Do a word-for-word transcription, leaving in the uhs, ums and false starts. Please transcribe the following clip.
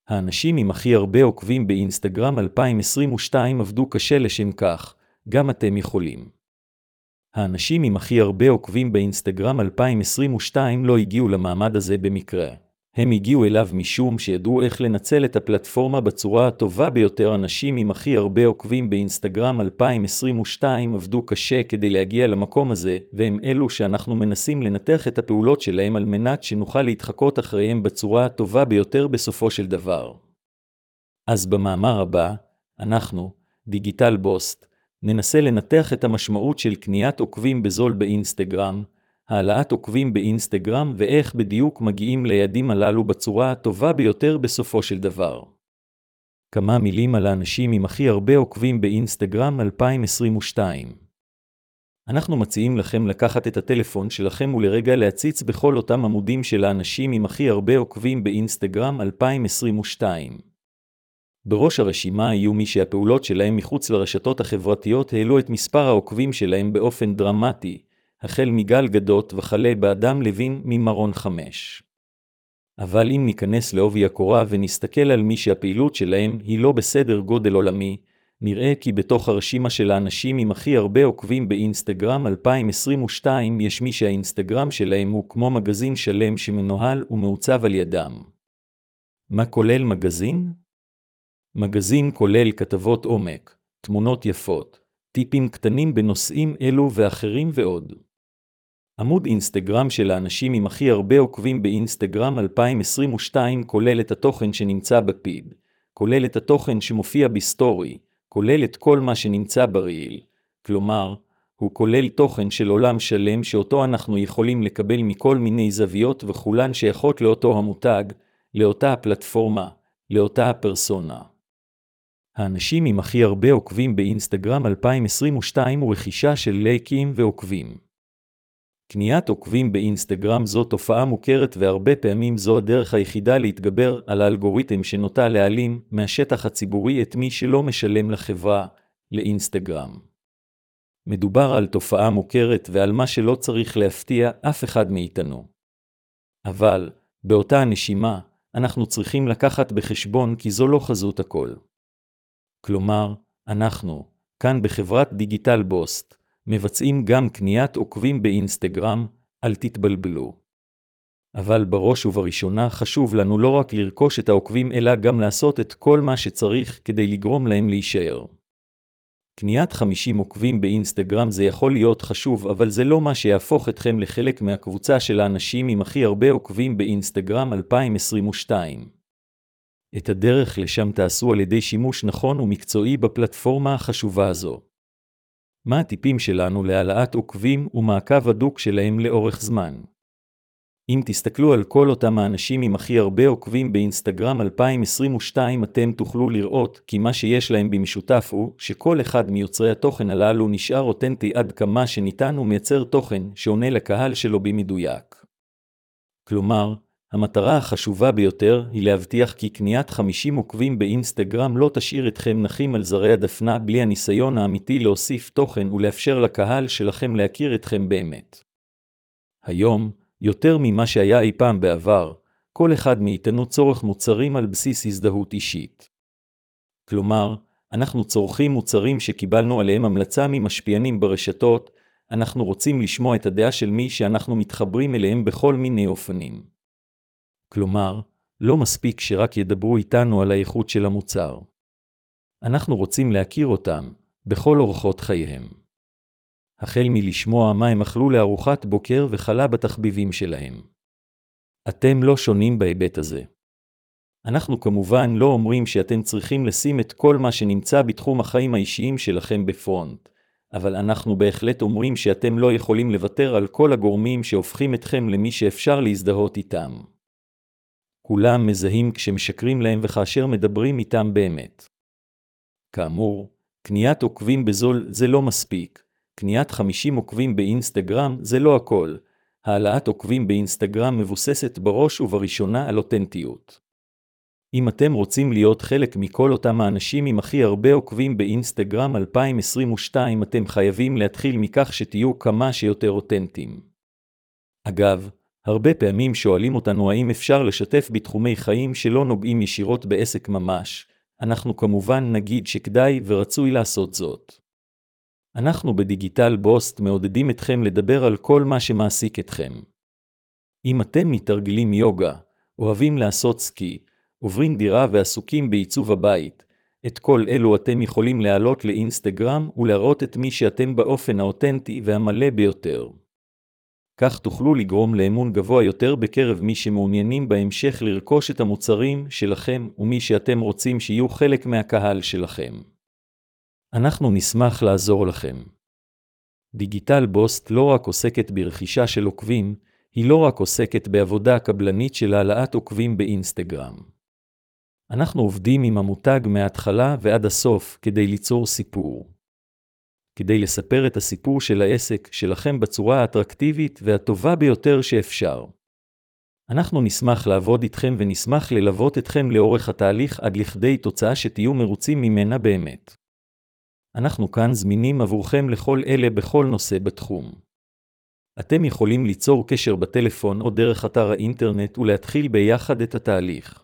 האנשים עם הכי הרבה עוקבים באינסטגרם אלפיים עשרים ושתיים עבדו קשה לשם כך, גם אתם יכולים. האנשים עם הכי הרבה עוקבים באינסטגרם אלפיים עשרים ושתיים לא הגיעו למעמד הזה במקרה. הם הגיעו אליו משום שידעו איך לנצל את הפלטפורמה בצורה הטובה ביותר. אנשים עם הכי הרבה עוקבים באינסטגרם אלפיים עשרים ושתיים עבדו קשה כדי להגיע למקום הזה, והם אלו שאנחנו מנסים לנתח את הפעולות שלהם על מנת שנוכל להתחקות אחריהם בצורה הטובה ביותר בסופו של דבר. אז במאמר הבא, אנחנו, דיגיטל בוסט, ננסה לנתח את המשמעות של קניית עוקבים בזול באינסטגרם, העלאת עוקבים באינסטגרם ואיך בדיוק מגיעים ליעדים הללו בצורה הטובה ביותר בסופו של דבר. כמה מילים על האנשים עם הכי הרבה עוקבים באינסטגרם אלפיים עשרים ושתיים. אנחנו מציעים לכם לקחת את הטלפון שלכם ולרגע להציץ בכל אותם עמודים של האנשים עם הכי הרבה עוקבים באינסטגרם אלפיים עשרים ושתיים. בראש הרשימה יהיו מי שהפעולות שלהם מחוץ לרשתות החברתיות העלו את מספר העוקבים שלהם באופן דרמטי, החל מגל גדות וכלה באדם לוין ממרון חמש. אבל אם ניכנס לעובי הקורה ונסתכל על מי שהפעילות שלהם היא לא בסדר גודל עולמי, נראה כי בתוך הרשימה של האנשים עם הכי הרבה עוקבים באינסטגרם אלפיים עשרים ושתיים יש מי שהאינסטגרם שלהם הוא כמו מגזין שלם שמנוהל ומעוצב על ידם. מה כולל מגזין? מגזין כולל כתבות עומק, תמונות יפות, טיפים קטנים בנושאים אלו ואחרים ועוד. עמוד אינסטגרם של האנשים עם הכי הרבה עוקבים באינסטגרם אלפיים עשרים ושתיים כולל את התוכן שנמצא בפיד, כולל את התוכן שמופיע בסטורי, כולל את כל מה שנמצא ברעיל, כלומר, הוא כולל תוכן של עולם שלם שאותו אנחנו יכולים לקבל מכל מיני זוויות וכולן שייכות לאותו המותג, לאותה הפלטפורמה, לאותה הפרסונה. האנשים עם הכי הרבה עוקבים באינסטגרם אלפיים עשרים ושתיים הוא רכישה של לייקים ועוקבים. קניית עוקבים באינסטגרם זו תופעה מוכרת והרבה פעמים זו הדרך היחידה להתגבר על האלגוריתם שנוטה להעלים מהשטח הציבורי את מי שלא משלם לחברה, לאינסטגרם. מדובר על תופעה מוכרת ועל מה שלא צריך להפתיע אף אחד מאיתנו. אבל, באותה הנשימה, אנחנו צריכים לקחת בחשבון כי זו לא חזות הכל. כלומר, אנחנו, כאן בחברת דיגיטל בוסט, מבצעים גם קניית עוקבים באינסטגרם, אל תתבלבלו. אבל בראש ובראשונה חשוב לנו לא רק לרכוש את העוקבים אלא גם לעשות את כל מה שצריך כדי לגרום להם להישאר. קניית חמישים עוקבים באינסטגרם זה יכול להיות חשוב, אבל זה לא מה שיהפוך אתכם לחלק מהקבוצה של האנשים עם הכי הרבה עוקבים באינסטגרם אלפיים עשרים ושתיים. את הדרך לשם תעשו על ידי שימוש נכון ומקצועי בפלטפורמה החשובה הזו. מה הטיפים שלנו להעלאת עוקבים ומעקב הדוק שלהם לאורך זמן? אם תסתכלו על כל אותם האנשים עם הכי הרבה עוקבים באינסטגרם אלפיים עשרים ושתיים אתם תוכלו לראות כי מה שיש להם במשותף הוא שכל אחד מיוצרי התוכן הללו נשאר אותנטי עד כמה שניתן ומייצר תוכן שעונה לקהל שלו במדויק. כלומר, המטרה החשובה ביותר היא להבטיח כי קניית חמישים עוקבים באינסטגרם לא תשאיר אתכם נחים על זרי הדפנה בלי הניסיון האמיתי להוסיף תוכן ולאפשר לקהל שלכם להכיר אתכם באמת. היום, יותר ממה שהיה אי פעם בעבר, כל אחד מאיתנו צורך מוצרים על בסיס הזדהות אישית. כלומר, אנחנו צורכים מוצרים שקיבלנו עליהם המלצה ממשפיענים ברשתות, אנחנו רוצים לשמוע את הדעה של מי שאנחנו מתחברים אליהם בכל מיני אופנים. כלומר, לא מספיק שרק ידברו איתנו על האיכות של המוצר. אנחנו רוצים להכיר אותם, בכל אורחות חייהם. החל מלשמוע מה הם אכלו לארוחת בוקר וחלה בתחביבים שלהם. אתם לא שונים בהיבט הזה. אנחנו כמובן לא אומרים שאתם צריכים לשים את כל מה שנמצא בתחום החיים האישיים שלכם בפרונט, אבל אנחנו בהחלט אומרים שאתם לא יכולים לוותר על כל הגורמים שהופכים אתכם למי שאפשר להזדהות איתם. כולם מזהים כשמשקרים להם וכאשר מדברים איתם באמת. כאמור, קניית עוקבים בזול זה לא מספיק. קניית חמישים עוקבים באינסטגרם זה לא הכל. העלאת עוקבים באינסטגרם מבוססת בראש ובראשונה על אותנטיות. אם אתם רוצים להיות חלק מכל אותם האנשים עם הכי הרבה עוקבים באינסטגרם אלפיים עשרים ושתיים, אתם חייבים להתחיל מכך שתהיו כמה שיותר אותנטיים. אגב, הרבה פעמים שואלים אותנו האם אפשר לשתף בתחומי חיים שלא נוגעים ישירות בעסק ממש. אנחנו כמובן נגיד שכדאי ורצוי לעשות זאת. אנחנו בדיגיטל בוסט מעודדים אתכם לדבר על כל מה שמעסיק אתכם. אם אתם מתרגלים יוגה, אוהבים לעשות סקי, עוברים דירה ועסוקים בעיצוב הבית, את כל אלו אתם יכולים להעלות לאינסטגרם ולהראות את מי שאתם באופן האותנטי והמלא ביותר. כך תוכלו לגרום לאמון גבוה יותר בקרב מי שמעוניינים בהמשך לרכוש את המוצרים שלכם ומי שאתם רוצים שיהיו חלק מהקהל שלכם. אנחנו נשמח לעזור לכם. דיגיטל בוסט לא רק עוסקת ברכישה של עוקבים, היא לא רק עוסקת בעבודה קבלנית של העלאת עוקבים באינסטגרם. אנחנו עובדים עם המותג מההתחלה ועד הסוף כדי ליצור סיפור. כדי לספר את הסיפור של העסק שלכם בצורה האטרקטיבית והטובה ביותר שאפשר. אנחנו נשמח לעבוד איתכם ונשמח ללוות אתכם לאורך התהליך עד לכדי תוצאה שתהיו מרוצים ממנה באמת. אנחנו כאן זמינים עבורכם לכל אלה בכל נושא בתחום. אתם יכולים ליצור קשר בטלפון או דרך אתר האינטרנט ולהתחיל ביחד את התהליך.